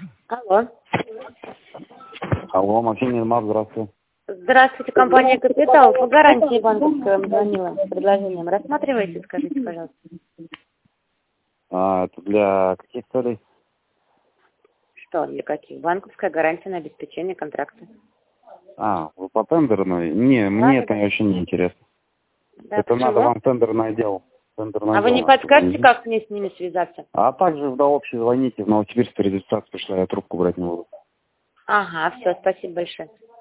Алло. Алло, Максим Нельмар, здравствуйте. Здравствуйте, компания «Капитал». По гарантии банковской вам звонила с предложением. Рассматриваете, скажите, пожалуйста. Это для каких целей? Что, для каких? Банковская гарантия на обеспечение контракта. Вы по тендерной? Не, мне это да. вообще не интересно. Да, Это почему? надо вам тендерное отдел. А вы не подскажете, как мне с ними связаться? А также в общий звоните, в Новосибирск регистрацию пришла, я трубку брать не буду. Ага, все, спасибо большое.